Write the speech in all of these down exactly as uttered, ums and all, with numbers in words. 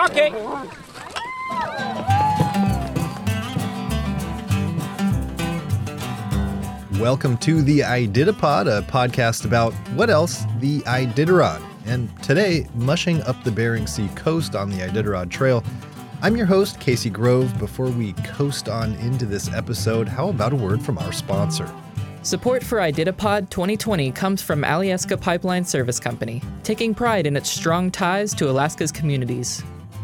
Okay. Welcome to the Iditarod, a podcast about what else? The Iditarod. And today, mushing up the Bering Sea coast on the Iditarod Trail. I'm your host, Casey Grove. Before we coast on into this episode, how about a word from our sponsor? Support for Iditarod twenty twenty comes from Alyeska Pipeline Service Company, taking pride in its strong ties to Alaska's communities.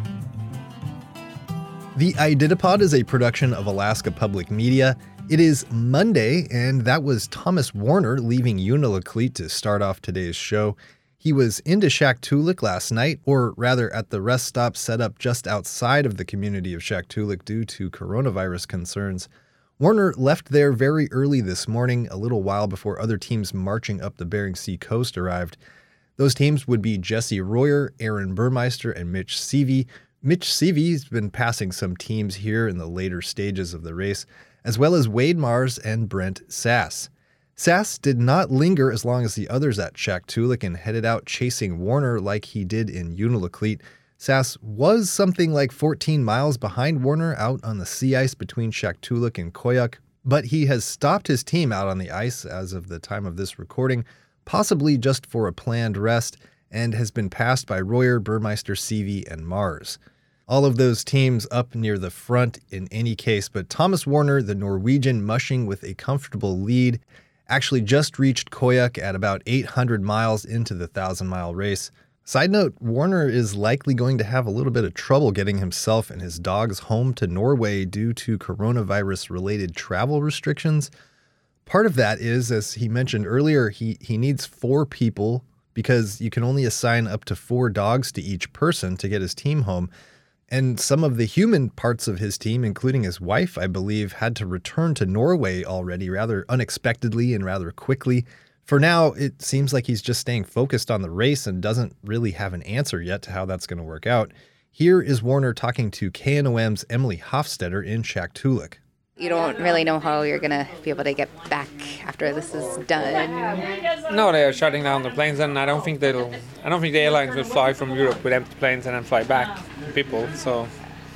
The Iditarod is a production of Alaska Public Media. It is Monday, and that was Thomas Warner leaving Unalakleet to start off today's show. He was into Shaktoolik last night, or rather at the rest stop set up just outside of the community of Shaktoolik due to coronavirus concerns. Warner left there very early this morning, a little while before other teams marching up the Bering Sea coast arrived. Those teams would be Jesse Royer, Aaron Burmeister, and Mitch Seavey. Mitch Seavey's been passing some teams here in the later stages of the race, as well as Wade Mars and Brent Sass. Sass did not linger as long as the others at Shaktoolik and headed out chasing Warner like he did in Unalakleet. Sass was something like fourteen miles behind Warner out on the sea ice between Shaktoolik and Koyuk, but he has stopped his team out on the ice as of the time of this recording, possibly just for a planned rest, and has been passed by Royer, Burmeister, Seavey, and Mars. All of those teams up near the front in any case, but Thomas Warner, the Norwegian, mushing with a comfortable lead, actually just reached Koyuk at about eight hundred miles into the thousand-mile race. Side note, Warner is likely going to have a little bit of trouble getting himself and his dogs home to Norway due to coronavirus-related travel restrictions. Part of that is, as he mentioned earlier, he, he needs four people because you can only assign up to four dogs to each person to get his team home. And some of the human parts of his team, including his wife, I believe, had to return to Norway already rather unexpectedly and rather quickly. For now, it seems like he's just staying focused on the race and doesn't really have an answer yet to how that's going to work out. Here is Warner talking to K N O M's Emily Hofstetter in Shaktoolik. You don't really know how you're going to be able to get back after this is done. No, they are shutting down the planes, and I don't think they'll. I don't think the airlines will fly from Europe with empty planes and then fly back people. So,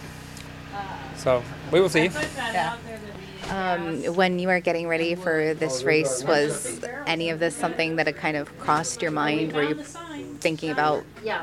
so we will see. Yeah. Um, when you were getting ready for this race, was any of this something that had kind of crossed your mind? Were you thinking about,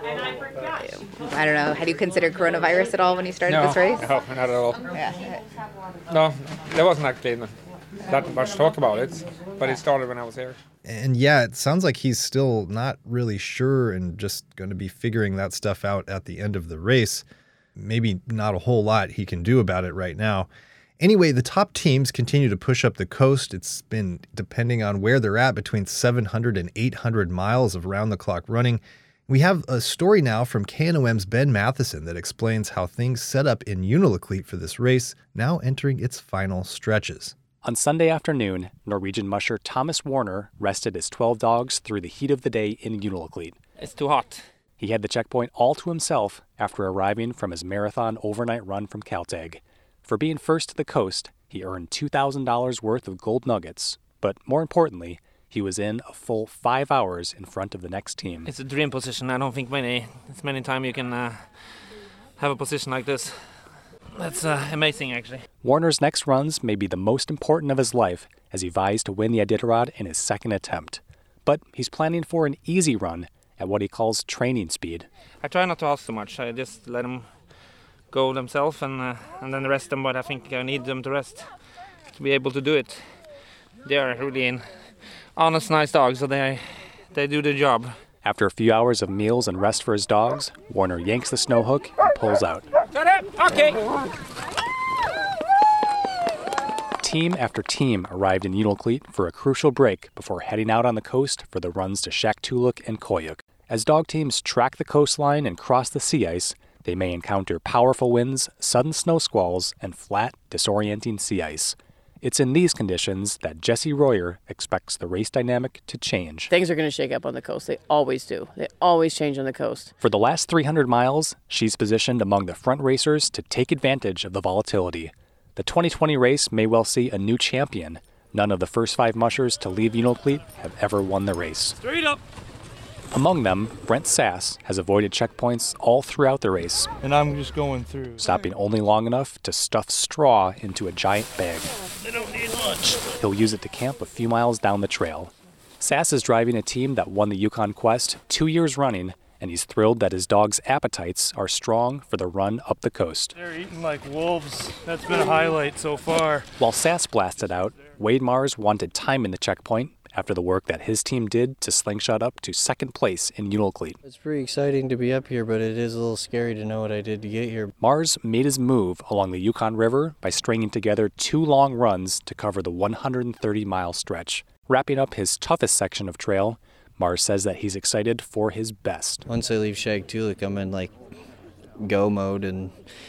I don't know, had you considered coronavirus at all when you started no, this race? No, not at all. Yeah. No, there wasn't actually that much talk about it, but it started when I was here. And yeah, it sounds like he's still not really sure and just going to be figuring that stuff out at the end of the race. Maybe not a whole lot he can do about it right now. Anyway, the top teams continue to push up the coast. It's been, depending on where they're at, between seven hundred and eight hundred miles of round-the-clock running. We have a story now from K N O M's Ben Matheson that explains how things set up in Unalakleet for this race, now entering its final stretches. On Sunday afternoon, Norwegian musher Thomas Warner rested his twelve dogs through the heat of the day in Unalakleet. It's too hot. He had the checkpoint all to himself after arriving from his marathon overnight run from Kaltag. For being first to the coast, he earned two thousand dollars worth of gold nuggets, but more importantly, he was in a full five hours in front of the next team. It's a dream position. I don't think many, it's many times you can uh, have a position like this. That's uh, amazing, actually. Warner's next runs may be the most important of his life as he vies to win the Iditarod in his second attempt. But he's planning for an easy run at what he calls training speed. I try not to ask too much. I just let them go themselves and uh, and then rest them, but I think I need them to rest to be able to do it. They are really in honest, nice dogs, so they they do the job. After a few hours of meals and rest for his dogs, Warner yanks the snow hook and pulls out. Okay. Team after team arrived in Unalakleet for a crucial break before heading out on the coast for the runs to Shaktoolik and Koyuk. As dog teams track the coastline and cross the sea ice, they may encounter powerful winds, sudden snow squalls, and flat, disorienting sea ice. It's in these conditions that Jesse Royer expects the race dynamic to change. Things are going to shake up on the coast. They always do. They always change on the coast. For the last three hundred miles, she's positioned among the front racers to take advantage of the volatility. The twenty twenty race may well see a new champion. None of the first five mushers to leave Unalakleet have ever won the race. Straight up. Among them, Brent Sass has avoided checkpoints all throughout the race. And I'm just going through. Stopping only long enough to stuff straw into a giant bag. They don't need much. He'll use it to camp a few miles down the trail. Sass is driving a team that won the Yukon Quest two years running, and he's thrilled that his dog's appetites are strong for the run up the coast. They're eating like wolves. That's been a highlight so far. While Sass blasted out, Wade Mars wanted time in the checkpoint after the work that his team did to slingshot up to second place in Unalakleet. It's pretty exciting to be up here, but it is a little scary to know what I did to get here. Mars made his move along the Yukon River by stringing together two long runs to cover the one hundred thirty mile stretch. Wrapping up his toughest section of trail, Mars says that he's excited for his best. Once I leave Shagtulak, I'm in like go mode, and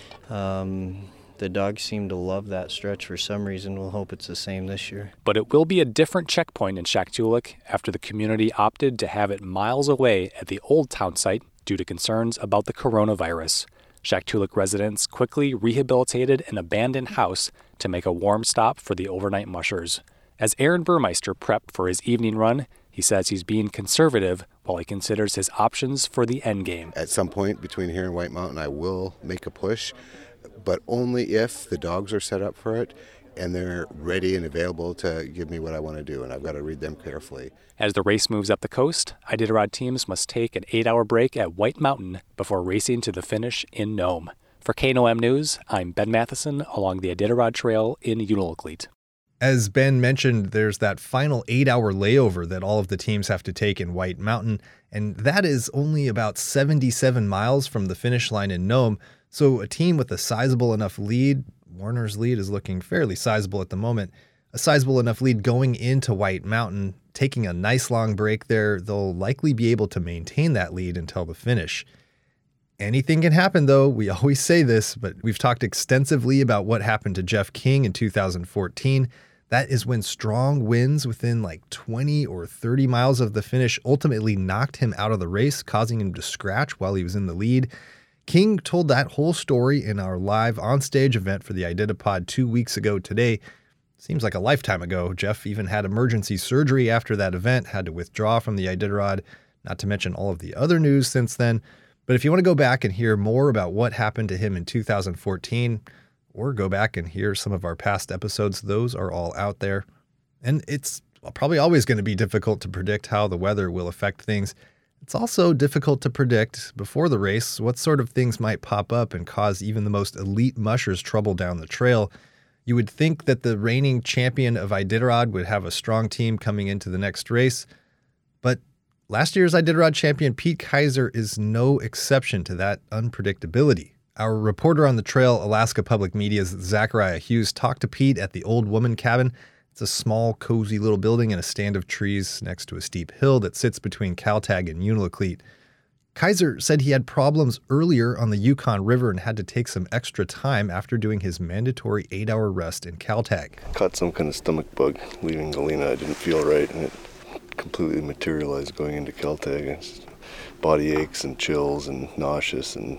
um, the dogs seem to love that stretch for some reason. We'll hope it's the same this year. But it will be a different checkpoint in Shagtulak after the community opted to have it miles away at the old town site due to concerns about the coronavirus. Shagtulak residents quickly rehabilitated an abandoned house to make a warm stop for the overnight mushers. As Aaron Burmeister prepped for his evening run, he says he's being conservative while he considers his options for the end game. At some point between here and White Mountain, I will make a push, but only if the dogs are set up for it and they're ready and available to give me what I want to do, and I've got to read them carefully. As the race moves up the coast, Iditarod teams must take an eight-hour break at White Mountain before racing to the finish in Nome. For K N O M News, I'm Ben Matheson along the Iditarod Trail in Unalakleet. As Ben mentioned, there's that final eight-hour layover that all of the teams have to take in White Mountain, and that is only about seventy-seven miles from the finish line in Nome. So a team with a sizable enough lead, Warner's lead is looking fairly sizable at the moment, a sizable enough lead going into White Mountain, taking a nice long break there, they'll likely be able to maintain that lead until the finish. Anything can happen, though. We always say this, but we've talked extensively about what happened to Jeff King in two thousand fourteen. That is when strong winds within like twenty or thirty miles of the finish ultimately knocked him out of the race, causing him to scratch while he was in the lead. King told that whole story in our live onstage event for the IDITAPod two weeks ago today. Seems like a lifetime ago. Jeff even had emergency surgery after that event, had to withdraw from the Iditarod, not to mention all of the other news since then. But if you want to go back and hear more about what happened to him in two thousand fourteen, or go back and hear some of our past episodes, those are all out there. And it's probably always going to be difficult to predict how the weather will affect things. It's also difficult to predict before the race what sort of things might pop up and cause even the most elite mushers trouble down the trail. You would think that the reigning champion of Iditarod would have a strong team coming into the next race, but last year's Iditarod champion Pete Kaiser is no exception to that unpredictability. Our reporter on the trail, Alaska Public Media's Zachariah Hughes, talked to Pete at the Old Woman Cabin. It's a small, cozy little building in a stand of trees next to a steep hill that sits between Kaltag and Unalakleet. Kaiser said he had problems earlier on the Yukon River and had to take some extra time after doing his mandatory eight-hour rest in Kaltag. Caught some kind of stomach bug leaving Galena. I didn't feel right, and it completely materialized going into Kaltag. It's body aches and chills and nauseous and,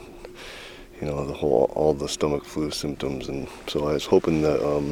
you know, the whole all the stomach flu symptoms. And so I was hoping that um,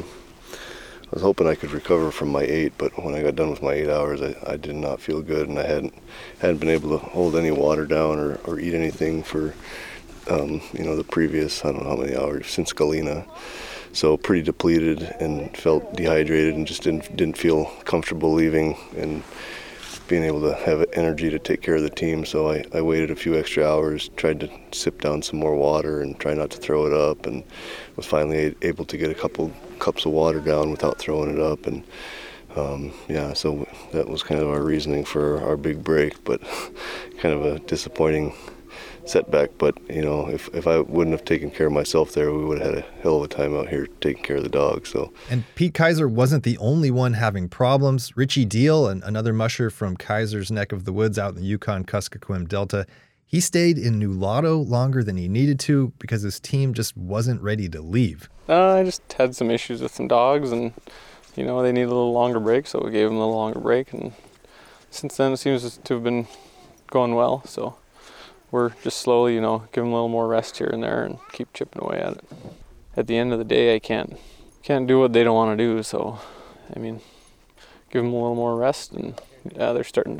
I was hoping I could recover from my eight, but when I got done with my eight hours, I, I did not feel good, and I hadn't hadn't been able to hold any water down or, or eat anything for um, you know the previous I don't know how many hours since Galena. So pretty depleted and felt dehydrated and just didn't didn't feel comfortable leaving and being able to have energy to take care of the team. So I, I waited a few extra hours, tried to sip down some more water and try not to throw it up, and was finally able to get a couple cups of water down without throwing it up. And um, yeah, so that was kind of our reasoning for our big break, but kind of a disappointing setback. But you know, if if I wouldn't have taken care of myself there, we would have had a hell of a time out here taking care of the dogs. So and Pete Kaiser wasn't the only one having problems. Richie Deal, and another musher from Kaiser's neck of the woods out in the Yukon Kuskokwim Delta, he stayed in Nulato longer than he needed to because his team just wasn't ready to leave. Uh, I just had some issues with some dogs, and you know they needed a little longer break, so we gave them a little longer break. And since then, it seems to have been going well. So we're just slowly, you know, give them a little more rest here and there and keep chipping away at it. At the end of the day, I can't can't do what they don't want to do. So, I mean, give them a little more rest, and yeah, they're starting to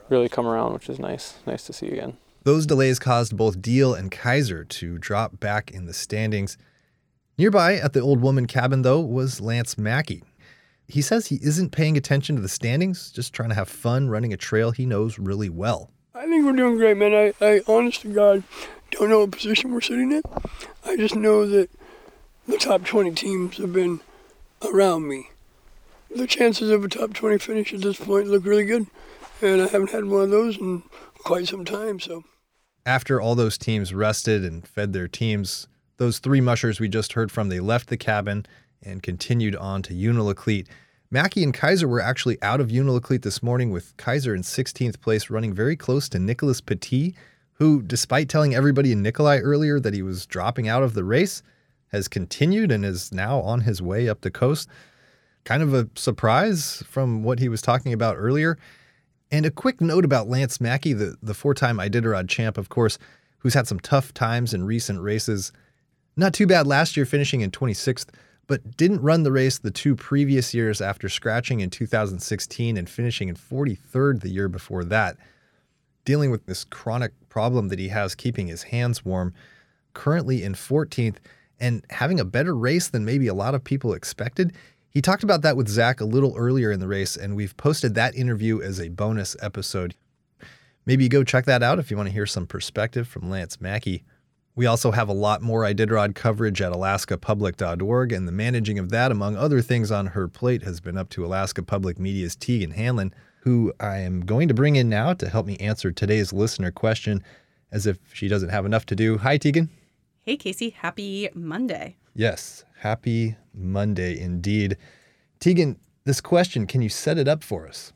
really come around, which is nice. Nice to see again. Those delays caused both Deal and Kaiser to drop back in the standings. Nearby at the Old Woman cabin, though, was Lance Mackey. He says he isn't paying attention to the standings, just trying to have fun running a trail he knows really well. I think we're doing great, man. I, I honest to God, don't know what position we're sitting in. I just know that the top twenty teams have been around me. The chances of a top twenty finish at this point look really good, and I haven't had one of those in quite some time. So, after all those teams rested and fed their teams, those three mushers we just heard from, they left the cabin and continued on to Unalakleet. Mackey and Kaiser were actually out of Unalakleet this morning, with Kaiser in sixteenth place, running very close to Nicholas Petit, who, despite telling everybody in Nikolai earlier that he was dropping out of the race, has continued and is now on his way up the coast. Kind of a surprise from what he was talking about earlier. And a quick note about Lance Mackey, the, the four-time Iditarod champ, of course, who's had some tough times in recent races. Not too bad last year, finishing in twenty-sixth, but didn't run the race the two previous years after scratching in two thousand sixteen and finishing in forty-third the year before that. Dealing with this chronic problem that he has keeping his hands warm, currently in fourteenth, and having a better race than maybe a lot of people expected. He talked about that with Zach a little earlier in the race, and we've posted that interview as a bonus episode. Maybe go check that out if you want to hear some perspective from Lance Mackey. We also have a lot more Iditarod coverage at alaska public dot org, and the managing of that, among other things on her plate, has been up to Alaska Public Media's Tegan Hanlon, who I am going to bring in now to help me answer today's listener question, as if she doesn't have enough to do. Hi, Tegan. Hey, Casey. Happy Monday. Yes, happy Monday indeed. Tegan, this question, can you set it up for us?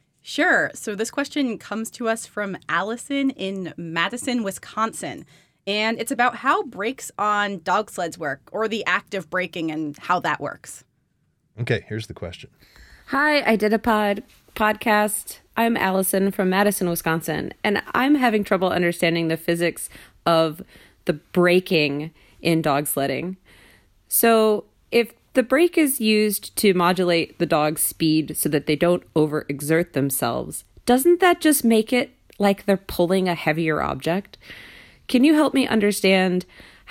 Sure. So this question comes to us from Allison in Madison, Wisconsin. And it's about how brakes on dog sleds work, or the act of braking and how that works. Okay, here's the question. Hi, I did a pod podcast. I'm Allison from Madison, Wisconsin, and I'm having trouble understanding the physics of the braking in dog sledding. So if the brake is used to modulate the dog's speed so that they don't overexert themselves, doesn't that just make it like they're pulling a heavier object? Can you help me understand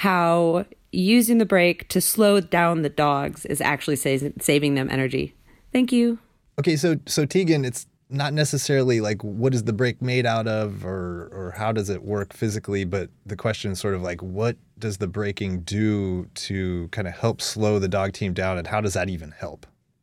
how using the brake to slow down the dogs is actually sa- saving them energy? Thank you. Okay, so so Tegan, it's not necessarily like what is the brake made out of or or how does it work physically, but the question is sort of like what does the braking do to kind of help slow the dog team down, and how does that even help?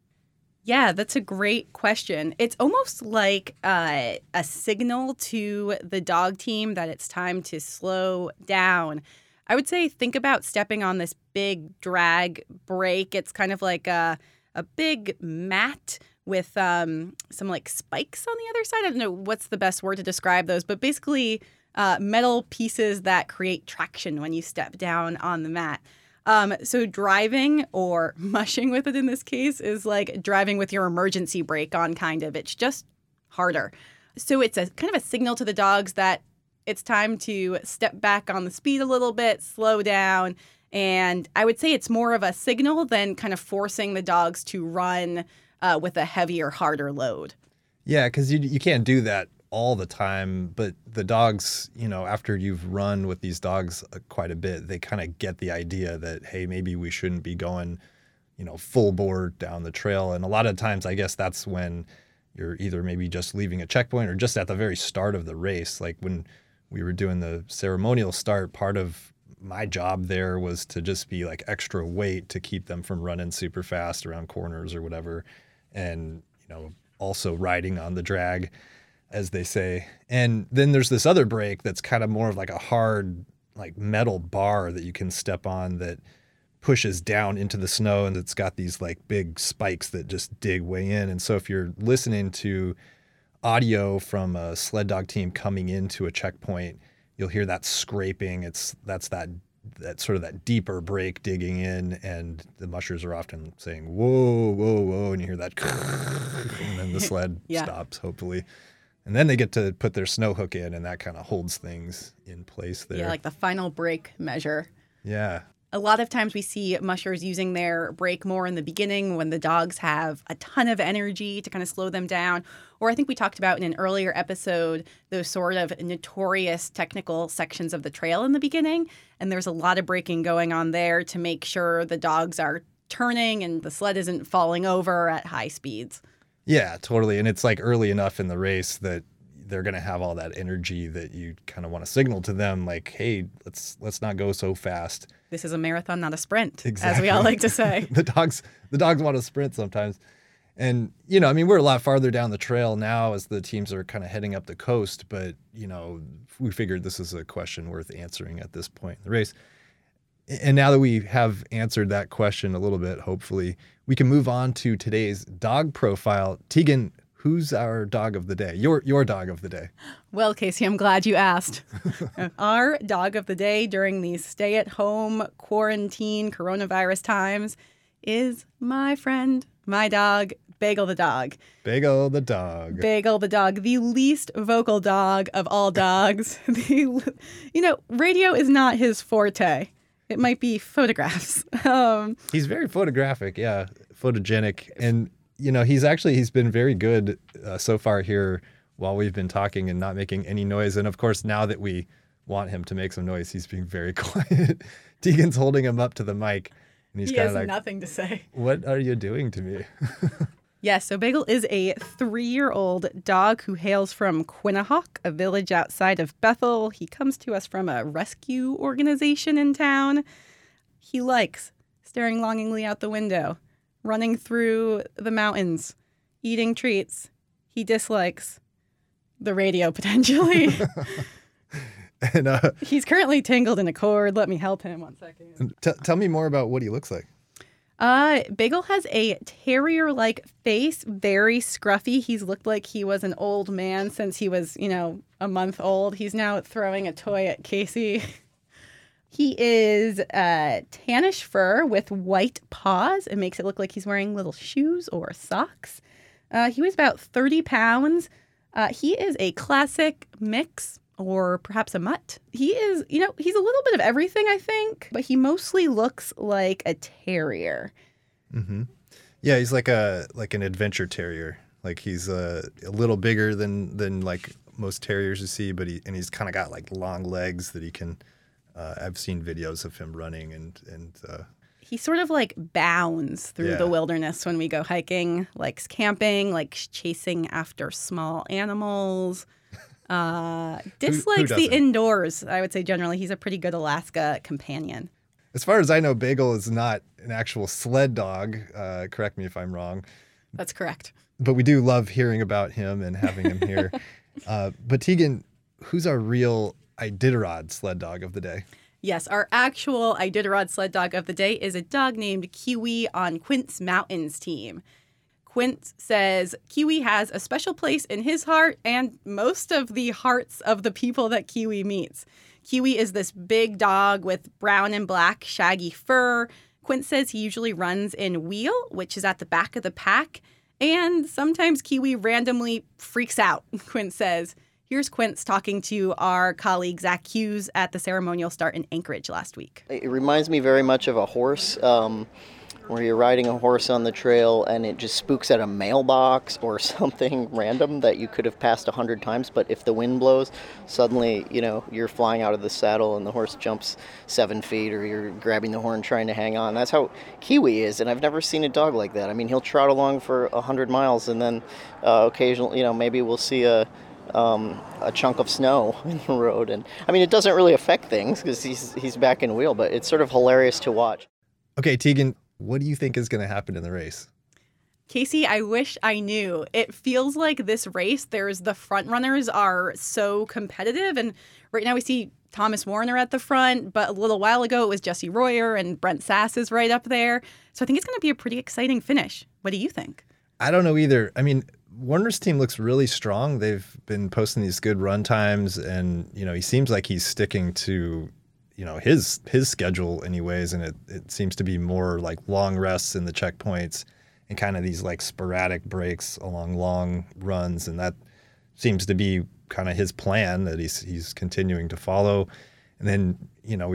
Yeah, that's a great question. It's almost like uh, a signal to the dog team that it's time to slow down. I would say think about stepping on this big drag brake. It's kind of like a, a big mat with um, some like spikes on the other side. I don't know what's the best word to describe those, but basically uh, metal pieces that create traction when you step down on the mat. Um, so driving, or mushing with it in this case, is like driving with your emergency brake on, kind of. It's just harder. So it's a kind of a signal to the dogs that it's time to step back on the speed a little bit, slow down. And I would say it's more of a signal than kind of forcing the dogs to run uh, with a heavier, harder load. Yeah, because you you can't do that all the time, but the dogs, you know, after you've run with these dogs quite a bit, they kind of get the idea that, hey, maybe we shouldn't be going, you know, full bore down the trail. And a lot of times, I guess that's when you're either maybe just leaving a checkpoint or just at the very start of the race. Like when we were doing the ceremonial start, part of my job there was to just be like extra weight to keep them from running super fast around corners or whatever. And, you know, also riding on the drag, as they say. And then there's this other brake that's kind of more of like a hard, like metal bar that you can step on that pushes down into the snow, and it's got these like big spikes that just dig way in. And so if you're listening to audio from a sled dog team coming into a checkpoint, you'll hear that scraping. It's that's that that sort of that deeper brake digging in, and the mushers are often saying, whoa, whoa, whoa, and you hear that, and then the sled yeah. stops, hopefully. And then they get to put their snow hook in, and that kind of holds things in place there. Yeah, like the final brake measure. Yeah. A lot of times we see mushers using their break more in the beginning when the dogs have a ton of energy to kind of slow them down. Or I think we talked about in an earlier episode those sort of notorious technical sections of the trail in the beginning. And there's a lot of braking going on there to make sure the dogs are turning and the sled isn't falling over at high speeds. Yeah, totally. And it's like early enough in the race that they're going to have all that energy that you kind of want to signal to them like, hey, let's let's not go so fast. This is a marathon, not a sprint, exactly. as we all like to say. the dogs the dogs want to sprint sometimes. And, you know, I mean, we're a lot farther down the trail now as the teams are kind of heading up the coast. But, you know, we figured this is a question worth answering at this point in the race. And now that we have answered that question a little bit, hopefully, we can move on to today's dog profile. Tegan, who's our dog of the day? Your your dog of the day. Well, Casey, I'm glad you asked. Our dog of the day during these stay-at-home, quarantine, coronavirus times is my friend, my dog, Bagel the dog. Bagel the dog. Bagel the dog, the least vocal dog of all dogs. the, you know, radio is not his forte. It might be photographs. Um, he's very photographic, yeah, photogenic. And, you know, he's actually, he's been very good uh, so far here while we've been talking and not making any noise. And, of course, now that we want him to make some noise, he's being very quiet. Tegan's holding him up to the mic. And he's he kind has of like, nothing to say. What are you doing to me? Yes, so Bagel is a three-year-old dog who hails from Quinnahock, a village outside of Bethel. He comes to us from a rescue organization in town. He likes staring longingly out the window, running through the mountains, eating treats. He dislikes the radio, potentially. and uh, He's currently tangled in a cord. Let me help him one second. T- tell me more about what he looks like. Uh, Bagel has a terrier-like face, very scruffy. He's looked like he was an old man since he was, you know, a month old. He's now throwing a toy at Casey. He is uh, tannish fur with white paws. It makes it look like he's wearing little shoes or socks. Uh, he weighs about thirty pounds. Uh, he is a classic mix, or perhaps a mutt. He is, you know, he's a little bit of everything, I think, but he mostly looks like a terrier. Mm-hmm. Yeah, he's like a like an adventure terrier. Like he's uh, a little bigger than than like most terriers you see, but he and he's kind of got like long legs that he can. Uh, I've seen videos of him running and and. Uh, He sort of like bounds through Yeah. the wilderness when we go hiking, likes camping, likes chasing after small animals. Uh, dislikes the doesn't? indoors, I would say generally. He's a pretty good Alaska companion. As far as I know, Bagel is not an actual sled dog. Uh, correct me if I'm wrong. That's correct. But we do love hearing about him and having him here. uh, but Tegan, who's our real Iditarod sled dog of the day? Yes, our actual Iditarod sled dog of the day is a dog named Kiwi on Quint's Mountains team. Quint says Kiwi has a special place in his heart and most of the hearts of the people that Kiwi meets. Kiwi is this big dog with brown and black shaggy fur. Quint says he usually runs in wheel, which is at the back of the pack. And sometimes Kiwi randomly freaks out, Quint says. Here's Quince talking to our colleague Zach Hughes at the ceremonial start in Anchorage last week. It reminds me very much of a horse, um, where you're riding a horse on the trail and it just spooks at a mailbox or something random that you could have passed a hundred times. But if the wind blows, suddenly, you know, you're flying out of the saddle and the horse jumps seven feet or you're grabbing the horn trying to hang on. That's how Kiwi is. And I've never seen a dog like that. I mean, he'll trot along for a hundred miles and then uh, occasionally, you know, maybe we'll see a Um, a chunk of snow in the road. And I mean, it doesn't really affect things because he's he's back in wheel, but it's sort of hilarious to watch. Okay, Tegan, what do you think is going to happen in the race? Casey, I wish I knew. It feels like this race, there's the front runners are so competitive. And right now we see Thomas Warner at the front, but a little while ago it was Jesse Royer and Brent Sass is right up there. So I think it's going to be a pretty exciting finish. What do you think? I don't know either. I mean, Warner's team looks really strong. They've been posting these good run times, and you know he seems like he's sticking to, you know, his his schedule anyways. And it it seems to be more like long rests in the checkpoints and kind of these like sporadic breaks along long runs, and that seems to be kind of his plan that he's he's continuing to follow. And then you know we've got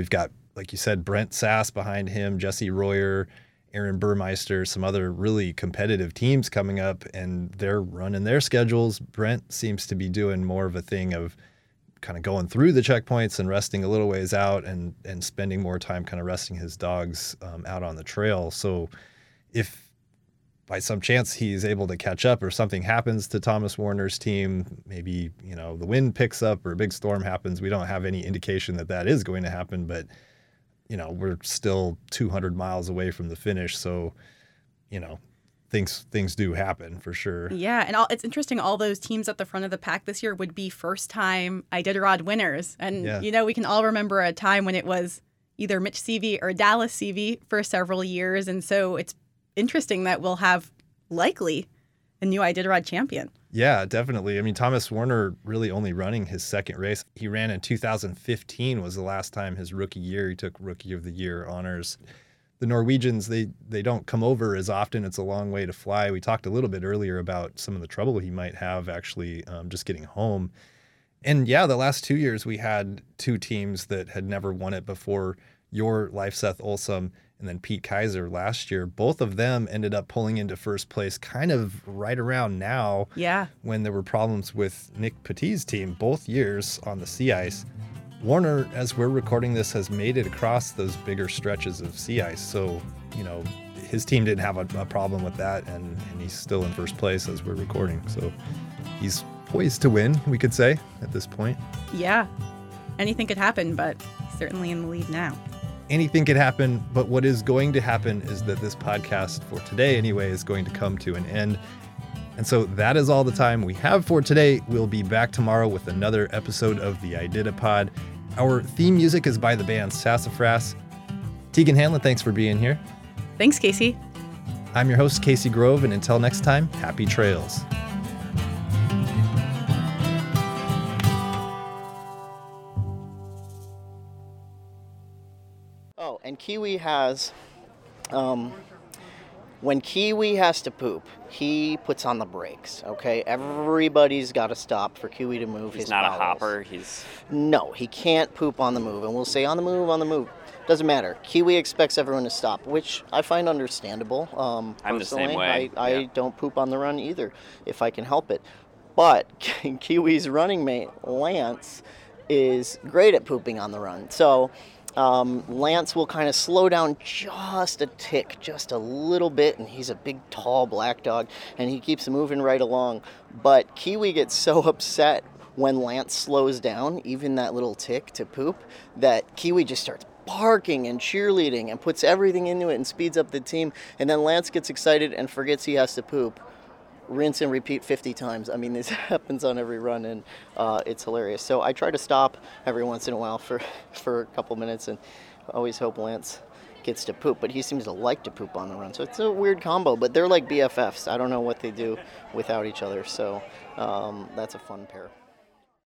like you said, Brent Sass behind him, Jesse Royer, Aaron Burmeister, some other really competitive teams coming up, and they're running their schedules. Brent seems to be doing more of a thing of kind of going through the checkpoints and resting a little ways out and and spending more time kind of resting his dogs um, out on the trail. So if by some chance he's able to catch up or something happens to Thomas Warner's team, maybe, you know, the wind picks up or a big storm happens, we don't have any indication that that is going to happen, but you know, we're still two hundred miles away from the finish. So, you know, things things do happen for sure. Yeah, and all, it's interesting. All those teams at the front of the pack this year would be first-time Iditarod winners. And, Yeah. you know, we can all remember a time when it was either Mitch Seavey or Dallas Seavey for several years. And so it's interesting that we'll have likely a new Iditarod champion. Yeah, definitely. I mean, Thomas Warner really only running his second race. He ran in two thousand fifteen was the last time his rookie year. He took Rookie of the Year honors. The Norwegians, they they don't come over as often. It's a long way to fly. We talked a little bit earlier about some of the trouble he might have actually um, just getting home. And yeah, the last two years we had two teams that had never won it before. Your Life Seth Olsum and then Pete Kaiser last year. Both of them ended up pulling into first place kind of right around now. Yeah. When there were problems with Nick Petit's team both years on the sea ice. Warner, as we're recording this, has made it across those bigger stretches of sea ice. So, you know, his team didn't have a, a problem with that, and, and he's still in first place as we're recording. So he's poised to win, we could say, at this point. Yeah. Anything could happen, but he's certainly in the lead now. Anything could happen, but what is going to happen is that this podcast, for today anyway, is going to come to an end. And so that is all the time we have for today. We'll be back tomorrow with another episode of the Iditapod. Our theme music is by the band Sassafras. Tegan Hanlon, thanks for being here. Thanks, Casey. I'm your host, Casey Grove, and until next time, happy trails. Oh, and Kiwi has, um, when Kiwi has to poop, he puts on the brakes, okay? Everybody's got to stop for Kiwi to move He's his not bowels. a hopper. He's No, he can't poop on the move, and we'll say on the move, on the move. Doesn't matter. Kiwi expects everyone to stop, which I find understandable. Um, I'm the same personally, way, I, I yeah. don't poop on the run either, if I can help it. But Kiwi's running mate, Lance, is great at pooping on the run. So um, Lance will kind of slow down just a tick, just a little bit, and he's a big, tall black dog, and he keeps moving right along. But Kiwi gets so upset when Lance slows down, even that little tick to poop, that Kiwi just starts barking and cheerleading and puts everything into it and speeds up the team. And then Lance gets excited and forgets he has to poop. Rinse and repeat fifty times. I mean, this happens on every run, and uh, it's hilarious. So I try to stop every once in a while for, for a couple minutes, and always hope Lance gets to poop. But he seems to like to poop on the run. So it's a weird combo, but they're like B F Fs. I don't know what they do without each other. So um, that's a fun pair.